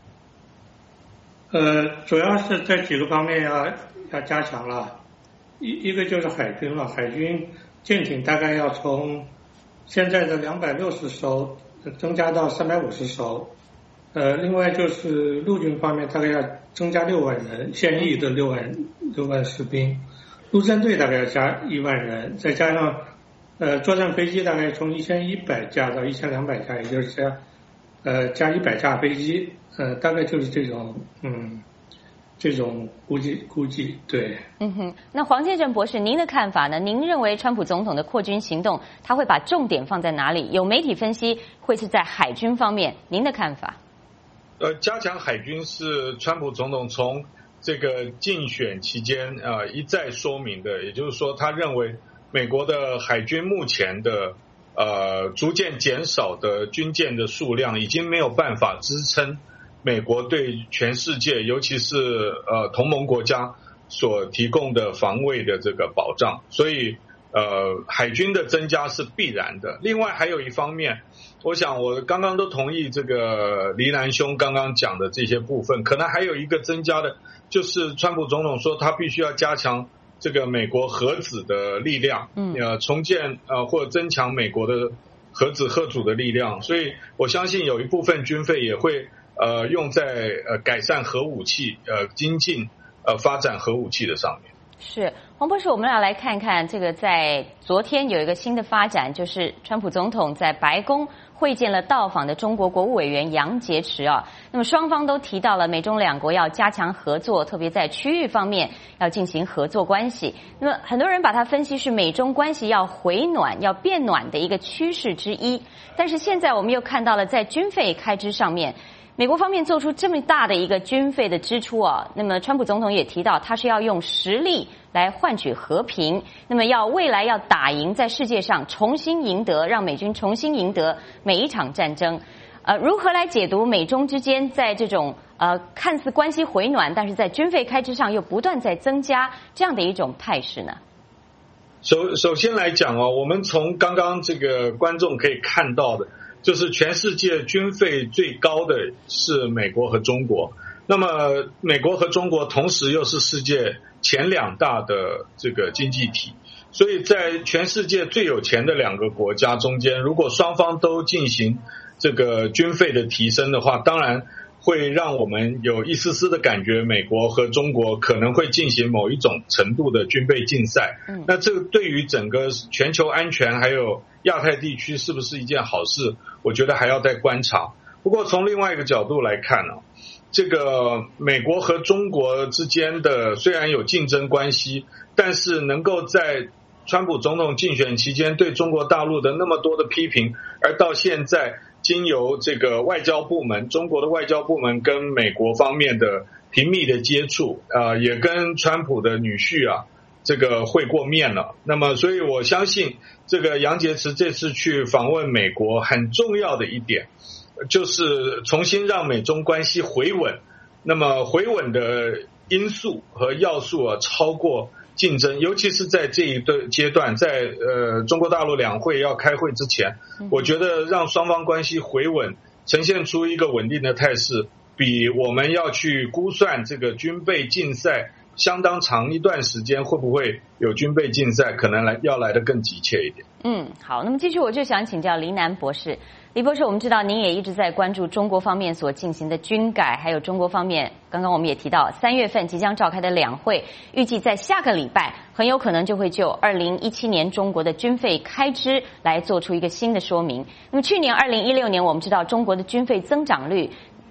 呃，主要是这几个方面要要加强了。一一个就是海军了，海军舰艇大概要从现在的两百六十艘增加到三百五十艘，呃，另外就是陆军方面大概要增加六万人，现役的六万六万士兵，陆战队大概要加一万人，再加上呃作战飞机大概从一千一百架到一千两百架，也就是加呃加一百架飞机，呃，大概就是这种嗯。这种估计估计对， 嗯哼，那黄建正博士，您的看法呢？您认为川普总统的扩军行动，他会把重点放在哪里？有媒体分析会是在海军方面，您的看法？ 呃，加强海军是川普总统从这个竞选期间啊、呃、一再说明的，也就是说，他认为美国的海军目前的呃逐渐减少的军舰的数量，已经没有办法支撑美国对全世界，尤其是呃同盟国家所提供的防卫的这个保障，所以呃海军的增加是必然的。另外还有一方面，我想我刚刚都同意这个黎南兄刚刚讲的这些部分，可能还有一个增加的，就是川普总统说他必须要加强这个美国核子的力量，嗯，呃重建呃或增强美国的核子核主的力量，所以我相信有一部分军费也会呃，用在呃改善核武器、呃精进、呃发展核武器的上面。 是，黄博士，我们要来看看这个，在昨天有一个新的发展，就是川普总统在白宫会见了到访的中国国务委员杨洁篪啊。那么双方都提到了美中两国要加强合作，特别在区域方面要进行合作关系。那么很多人把它分析是美中关系要回暖、要变暖的一个趋势之一。但是现在我们又看到了在军费开支上面，美国方面做出这么大的一个军费的支出啊，那么川普总统也提到，他是要用实力来换取和平，那么要未来要打赢，在世界上重新赢得，让美军重新赢得每一场战争。呃，如何来解读美中之间在这种呃看似关系回暖，但是在军费开支上又不断在增加这样的一种态势呢？ 首首先来讲哦，我们从刚刚这个观众可以看到的，就是全世界军费最高的是美国和中国，那么美国和中国同时又是世界前两大的这个经济体，所以在全世界最有钱的两个国家中间，如果双方都进行这个军费的提升的话，当然会让我们有一丝丝的感觉，美国和中国可能会进行某一种程度的军备竞赛。嗯，那这个对于整个全球安全还有亚太地区是不是一件好事，我觉得还要再观察。不过从另外一个角度来看呢、啊，这个美国和中国之间的虽然有竞争关系，但是能够在川普总统竞选期间对中国大陆的那么多的批评，而到现在经由这个外交部门，中国的外交部门跟美国方面的频密的接触，呃，也跟川普的女婿啊，这个会过面了。那么，所以我相信这个杨洁篪这次去访问美国，很重要的一点就是重新让美中关系回稳。那么回稳的因素和要素啊，超过竞争，尤其是在这一个阶段，在呃中国大陆两会要开会之前，我觉得让双方关系回稳，呈现出一个稳定的态势，比我们要去估算这个军备竞赛相当长一段时间会不会有军备竞赛，可能来要来得更急切一点。 嗯，好，那么继续我就想请教黎南博士。黎博士，我们知道您也一直在关注中国方面所进行的军改，还有中国方面刚刚我们也提到三月份即将召开的两会，预计在下个礼拜很有可能就会就二零一七年中国的军费开支来做出一个新的说明。那么去年二零一六年我们知道中国的军费增长率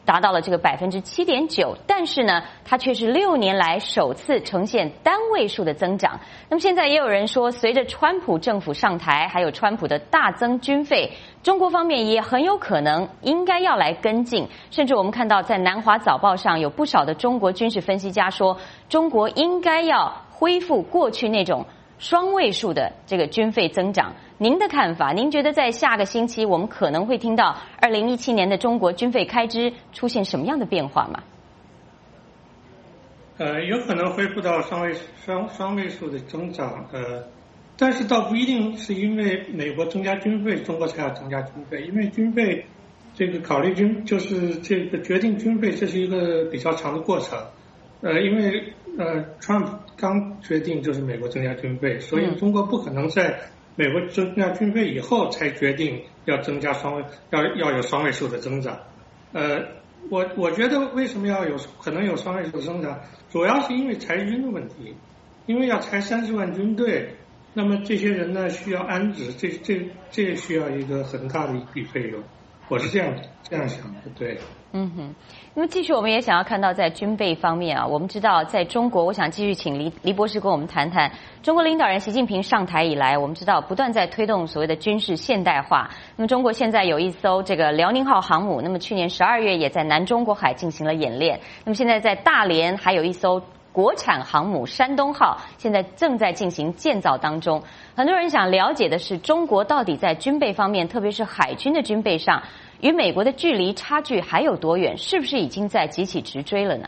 达到了这个百分之七点九，但是呢，它却是六年来首次呈现单位数的增长。那么现在也有人说，随着川普政府上台，还有川普的大增军费，中国方面也很有可能应该要来跟进。甚至我们看到，在南华早报上有不少的中国军事分析家说，中国应该要恢复过去那种双位数的这个军费增长。您的看法？您觉得在下个星期我们可能会听到二零一七年的中国军费开支出现什么样的变化吗？ 呃，有可能恢复到双位双双位数的增长，呃，但是倒不一定是因为美国增加军费，中国才要增加军费，因为军费这个考虑军就是这个决定军费，这是一个比较长的过程。呃，因为呃 ，Trump 刚决定就是美国增加军费，所以中国不可能在美国增加军费以后才决定要增加双位，要要有双位数的增长。呃，我我觉得为什么要有可能有双位数的增长，主要是因为裁军的问题，因为要裁三十万军队，那么这些人呢需要安置，这这这需要一个很大的一笔费用，我是这样这样想的，对。 嗯哼，那么继续我们也想要看到在军备方面啊，我们知道在中国，我想继续请黎黎博士跟我们谈谈中国领导人习近平上台以来，我们知道不断在推动所谓的军事现代化。那么中国现在有一艘这个辽宁号航母，那么去年十二月也在南中国海进行了演练。那么现在在大连还有一艘国产航母山东号，现在正在进行建造当中。很多人想了解的是，中国到底在军备方面，特别是海军的军备上，与美国的距离差距还有多远？是不是已经在急起直追了呢？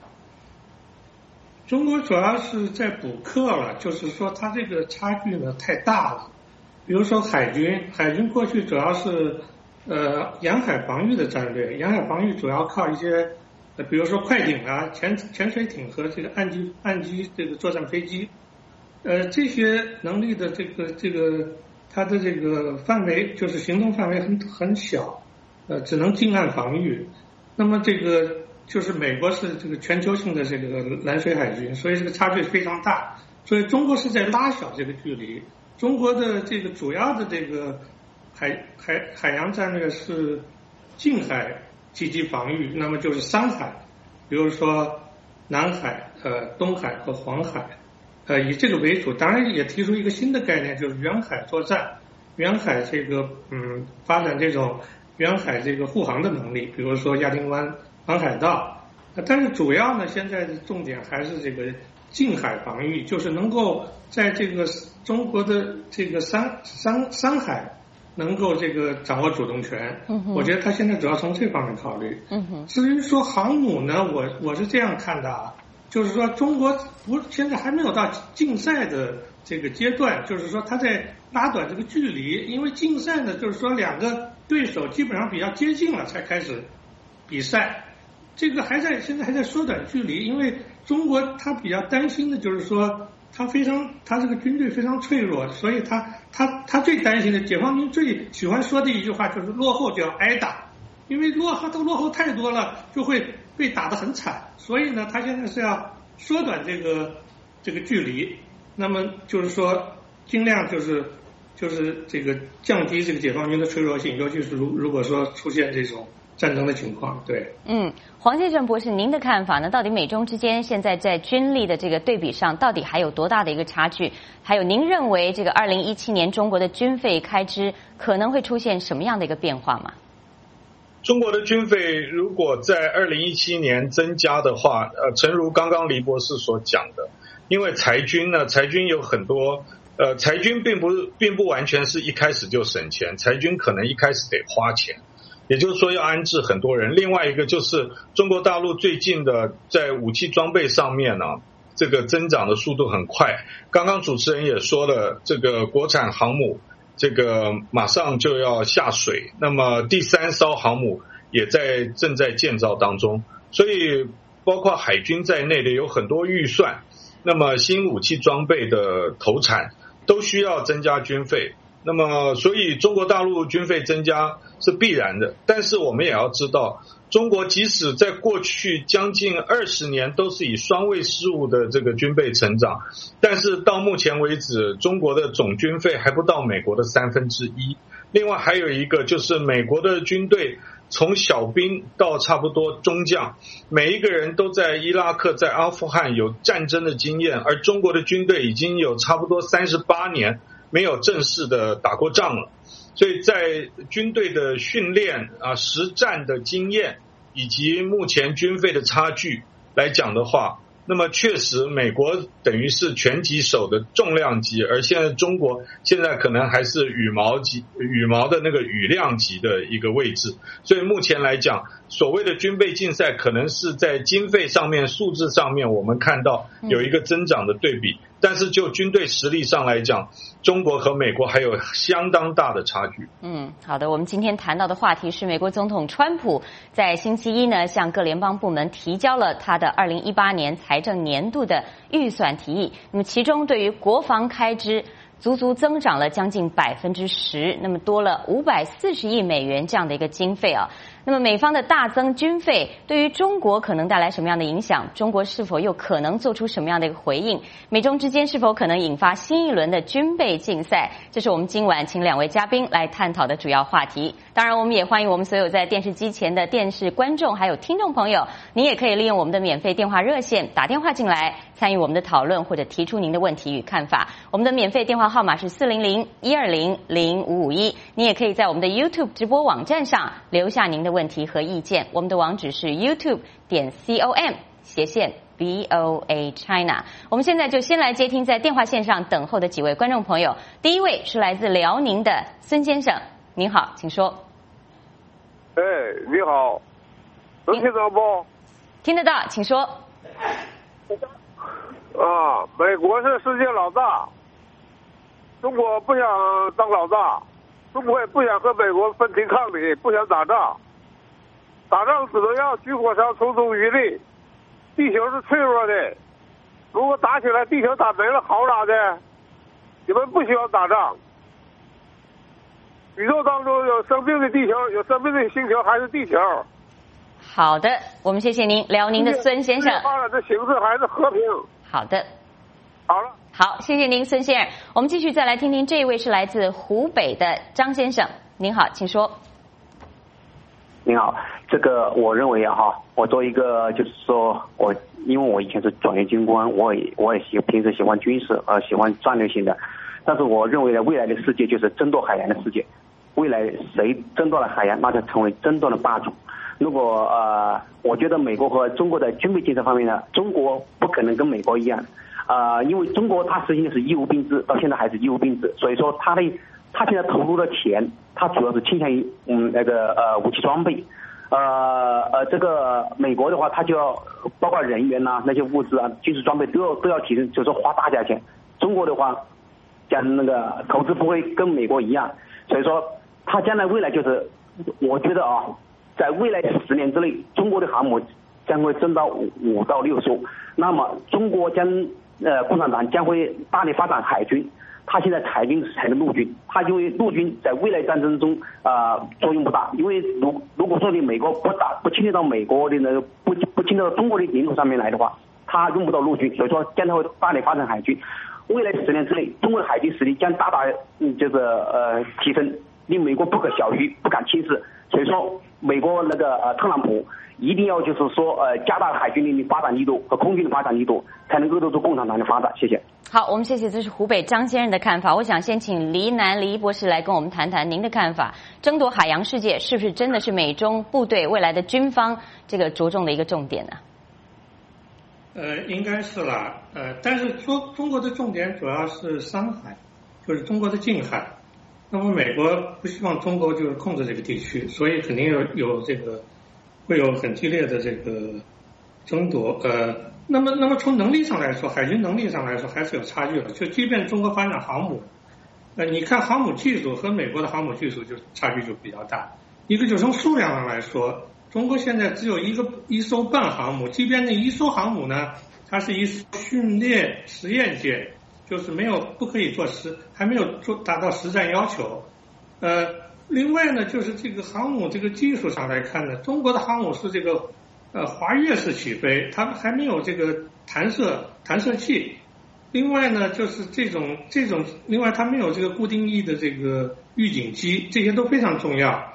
中国主要是在补课了，就是说它这个差距呢太大了。比如说海军，海军过去主要是呃沿海防御的战略，沿海防御主要靠一些呃比如说快艇啊、潜潜水艇和这个岸基岸基这个作战飞机，呃这些能力的这个这个它的这个范围就是行动范围很很小。呃，只能近岸防御。那么这个就是美国是这个全球性的这个蓝水海军，所以这个差距非常大。所以中国是在拉小这个距离。中国的这个主要的这个海海海洋战略是近海积极防御，那么就是三海，比如说南海、呃东海和黄海，呃以这个为主。当然也提出一个新的概念，就是远海作战，远海这个嗯发展这种。远海这个护航的能力，比如说亚丁湾环海道，但是主要呢，现在的重点还是这个近海防御，就是能够在这个中国的这个三三三海能够这个掌握主动权。嗯，我觉得他现在主要从这方面考虑。嗯哼。至于说航母呢，我我是这样看的啊，就是说中国不现在还没有到竞赛的这个阶段，就是说他在拉短这个距离，因为竞赛呢，就是说两个对手基本上比较接近了才开始比赛，这个还在现在还在缩短距离，因为中国他比较担心的就是说他非常他这个军队非常脆弱，所以他他他最担心的解放军最喜欢说的一句话就是落后就要挨打，因为落后都落后太多了就会被打得很惨，所以呢他现在是要缩短这个这个距离，那么就是说尽量就是就是这个降低这个解放军的脆弱性，尤其是如如果说出现这种战争的情况。对， 嗯，黄先生博士，您的看法呢？到底美中之间现在在军力的这个对比上，到底还有多大的一个差距？还有，您认为这个二零一七年中国的军费开支可能会出现什么样的一个变化吗？ 中国的军费如果在二零一七年增加的话，呃，诚如刚刚黎博士所讲的，因为裁军呢，裁军有很多。呃，裁军并不并不完全是一开始就省钱，裁军可能一开始得花钱，也就是说要安置很多人。另外一个就是中国大陆最近的在武器装备上面呢，这个增长的速度很快。刚刚主持人也说了，这个国产航母这个马上就要下水，那么第三艘航母也在正在建造当中，所以包括海军在内的有很多预算，那么新武器装备的投产都需要增加军费，那么所以中国大陆军费增加是必然的。但是我们也要知道，中国即使在过去将近二十年都是以双位数的这个军备成长，但是到目前为止，中国的总军费还不到美国的三分之一。另外还有一个就是美国的军队从小兵到差不多中将，每一个人都在伊拉克、在阿富汗有战争的经验，而中国的军队已经有差不多三十八年没有正式的打过仗了。所以在军队的训练啊、实战的经验以及目前军费的差距来讲的话，那么确实美国等于是拳击手的重量级，而现在中国现在可能还是羽毛级羽毛的那个羽量级的一个位置。所以目前来讲，所谓的军备竞赛可能是在经费上面、数字上面我们看到有一个增长的对比，但是就军队实力上来讲，中国和美国还有相当大的差距。 嗯，好的，我们今天谈到的话题是美国总统川普在星期一呢向各联邦部门提交了他的二零一八年财政年度的预算提议。那么其中对于国防开支足足增长了将近百分之十，那么多了五百四十亿美元这样的一个经费啊。那么美方的大增军费对于中国可能带来什么样的影响？中国是否又可能做出什么样的一个回应？美中之间是否可能引发新一轮的军备竞赛？这是我们今晚请两位嘉宾来探讨的主要话题。当然，我们也欢迎我们所有在电视机前的电视观众还有听众朋友，您也可以利用我们的免费电话热线打电话进来，参与我们的讨论或者提出您的问题与看法。我们的免费电话号码是四零零一二零零五五一，您也可以在我们的 YouTube 直播网站上留下您的问题和意见。我们的网址是 youtube 点 com 斜线 V O A China。 我们现在就先来接听在电话线上等候的几位观众朋友。第一位是来自辽宁的孙先生，您好，请说。 哎，你好，能听到不？ 听得到，请说。 啊，美国是世界老大，中国不想当老大，中国也不想和美国分庭抗礼，不想打仗，打仗只能让军火商从中渔利。地球是脆弱的，如果打起来，地球打没了，好咋的？你们不需要打仗。宇宙当中有生命的地球，有生命的星球，还是地球。 好的，我们谢谢您，辽宁的孙先生。 发展的形式还是和平。 好的， 好了， 好，谢谢您，孙先生。我们继续再来听听这一位是来自湖北的张先生，您好，请说。 您好，这个我认为啊哈，我做一个就是说我因为我以前是专业军官，我也我也喜平时喜欢军事呃喜欢战略性的，但是我认为呢，未来的世界就是争夺海洋的世界，未来谁争夺了海洋，那就成为争夺的霸主。如果呃，我觉得美国和中国的军备竞赛方面呢，中国不可能跟美国一样，呃，因为中国它实行的是义务兵制，到现在还是义务兵制，所以说它的它现在投入的钱，它主要是倾向于嗯那个呃武器装备，呃呃这个美国的话，它就要包括人员呐、啊、那些物资啊、军事装备都要都要提升，就是说花大价钱。中国的话，讲那个投资不会跟美国一样，所以说它将来未来就是，我觉得啊。在未来十年之内，中国的航母将会增到五五到六艘。那么，中国将呃共产党将会大力发展海军。他现在海军是采的陆军，他因为陆军在未来战争中啊、呃、作用不大，因为如如果说你美国不打不侵略到美国的那个不不侵略到中国的领土上面来的话，他用不到陆军，所以说将来会大力发展海军。未来十年之内，中国的海军实力将大大嗯这个呃提升，令美国不可小觑，不敢轻视。所以说，美国那个呃特朗普一定要就是说呃加大海军的发展力度和空军的发展力度，才能够得住共产党的发展。谢谢。 好，我们谢谢，这是湖北张先生的看法。我想先请黎南黎博士来跟我们谈谈您的看法。争夺海洋世界是不是真的是美中部队未来的军方这个着重的一个重点呢？ 呃，应该是啦。呃，但是中中国的重点主要是山海，就是中国的近海。那么美国不希望中国就是控制这个地区，所以肯定有有这个会有很激烈的这个争夺。呃，那么那么从能力上来说，海军能力上来说还是有差距的。就即便中国发展航母，呃，你看航母技术和美国的航母技术就差距就比较大。一个就从数量上来说，中国现在只有一个一艘半航母，即便那一艘航母呢，它是一艘训练实验舰。就是没有不可以做实，还没有做达到实战要求。呃，另外呢，就是这个航母这个技术上来看呢，中国的航母是这个呃滑跃式起飞，它还没有这个弹射弹射器。另外呢，就是这种这种，另外它没有这个固定翼的这个预警机，这些都非常重要。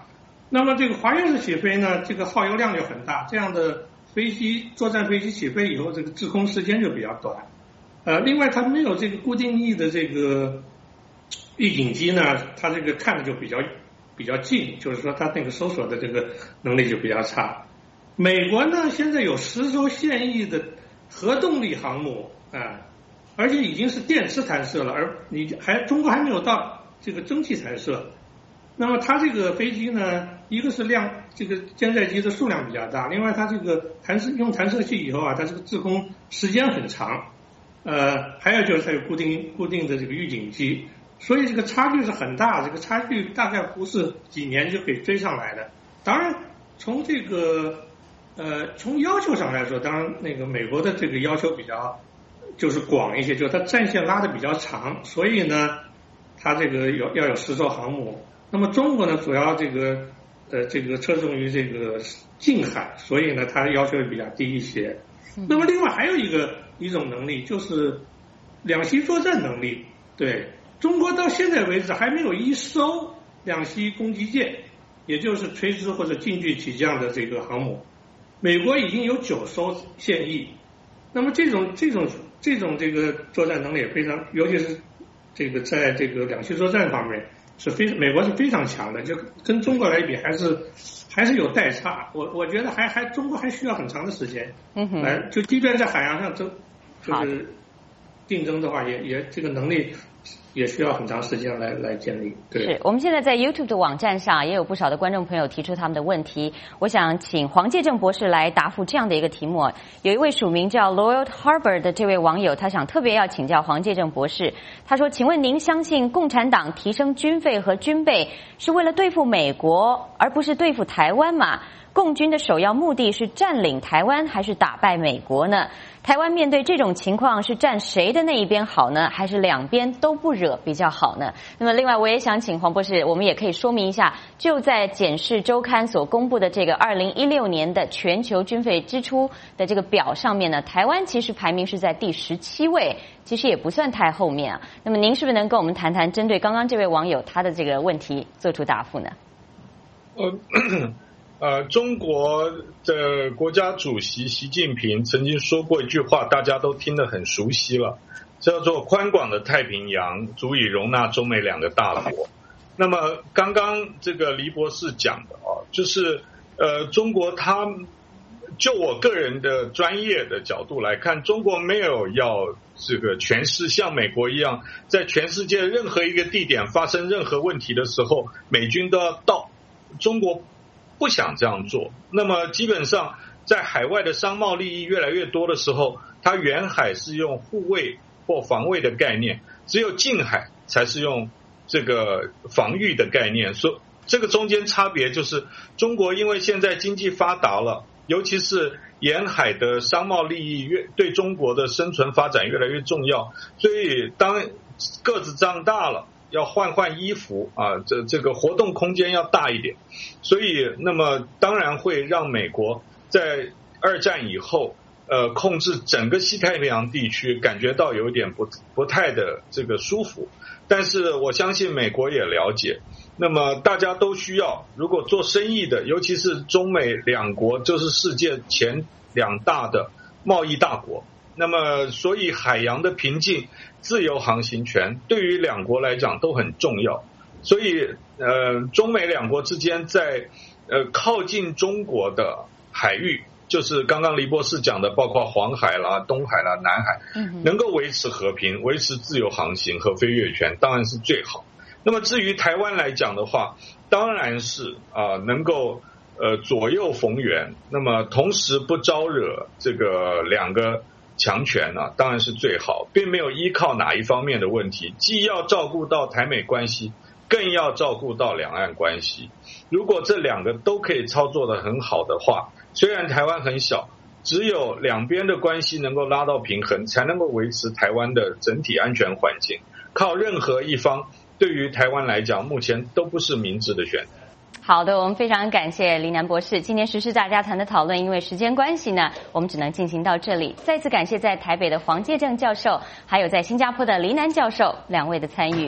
那么这个滑跃式起飞呢，这个耗油量就很大，这样的飞机作战飞机起飞以后，这个滞空时间就比较短。呃，另外它没有这个固定翼的这个预警机呢，它这个看着就比较比较近，就是说它那个搜索的这个能力就比较差。美国呢现在有十艘现役的核动力航母啊、呃，而且已经是电磁弹射了，而你还中国还没有到这个蒸汽弹射。那么它这个飞机呢，一个是量这个舰载机的数量比较大，另外它这个弹射用弹射器以后啊，它这个滞空时间很长，呃，还有就是它有固定固定的这个预警机，所以这个差距是很大，这个差距大概不是几年就可以追上来的。当然，从这个呃从要求上来说，当然那个美国的这个要求比较就是广一些，就是它战线拉的比较长，所以呢，它这个有要有十艘航母。那么中国呢，主要这个呃这个侧重于这个近海，所以呢它要求比较低一些。那么另外还有一个一种能力就是两栖作战能力。对，中国到现在为止还没有一艘两栖攻击舰，也就是垂直或者近距起降的这个航母，美国已经有九艘现役。那么这种这种这种这个作战能力也非常，尤其是这个在这个两栖作战方面。是非美国是非常强的，就跟中国来比还是还是有代差。我我觉得还还中国还需要很长的时间，嗯哼，来就即便在海洋上争就是竞争的话，也也这个能力也需要很长时间来来建立。对， 是我们现在在 YouTube 的网站上也有不少的观众朋友提出他们的问题，我想请黄介正博士来答复这样的一个题目。有一位署名叫 Lloyd Harbour 的这位网友，他想特别要请教黄介正博士，他说：“请问您相信共产党提升军费和军备是为了对付美国，而不是对付台湾吗？共军的首要目的是占领台湾，还是打败美国呢？台湾面对这种情况是站谁的那一边好呢，还是两边都不惹比较好呢？”那么另外我也想请黄博士，我们也可以说明一下，就在检视周刊所公布的这个二零一六年的全球军费支出的这个表上面呢，台湾其实排名是在第十七位，其实也不算太后面啊。那么您是不是能跟我们谈谈针对刚刚这位网友他的这个问题做出答复呢？ 呃呃，中国的国家主席习近平曾经说过一句话，大家都听得很熟悉了，叫做宽广的太平洋足以容纳中美两个大国。那么刚刚这个黎博士讲的啊，就是呃，中国它就我个人的专业的角度来看，中国没有要这个全是像美国一样，在全世界任何一个地点发生任何问题的时候，美军都要到。中国不想这样做，那么基本上在海外的商贸利益越来越多的时候，它远海是用护卫或防卫的概念，只有近海才是用这个防御的概念。所以这个中间差别就是中国因为现在经济发达了，尤其是沿海的商贸利益越对中国的生存发展越来越重要，所以当个子长大了要换换衣服啊，这这个活动空间要大一点，所以那么当然会让美国在二战以后呃控制整个西太平洋地区感觉到有点不不太的这个舒服。但是我相信美国也了解，那么大家都需要，如果做生意的，尤其是中美两国就是世界前两大的贸易大国，那么所以海洋的平静自由航行权对于两国来讲都很重要。所以呃，中美两国之间在呃靠近中国的海域，就是刚刚黎博士讲的包括黄海啦、东海啦、南海，能够维持和平，维持自由航行和飞越权当然是最好。那么至于台湾来讲的话，当然是啊、呃、能够呃左右逢源，那么同时不招惹这个两个强权啊，当然是最好，并没有依靠哪一方面的问题，既要照顾到台美关系，更要照顾到两岸关系。如果这两个都可以操作得很好的话，虽然台湾很小，只有两边的关系能够拉到平衡，才能够维持台湾的整体安全环境。靠任何一方对于台湾来讲，目前都不是明智的选择。 好的，我们非常感谢黎南博士。今天时事大家谈的讨论，因为时间关系呢，我们只能进行到这里。再次感谢在台北的黄介正教授，还有在新加坡的黎南教授两位的参与。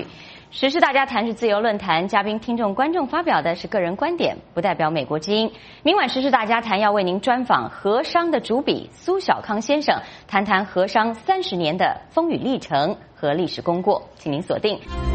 时事大家谈是自由论坛，嘉宾、听众、观众发表的是个人观点，不代表美国之音。明晚时事大家谈要为您专访和商的主笔苏小康先生，谈谈和商三十年的风雨历程和历史功过，请您锁定。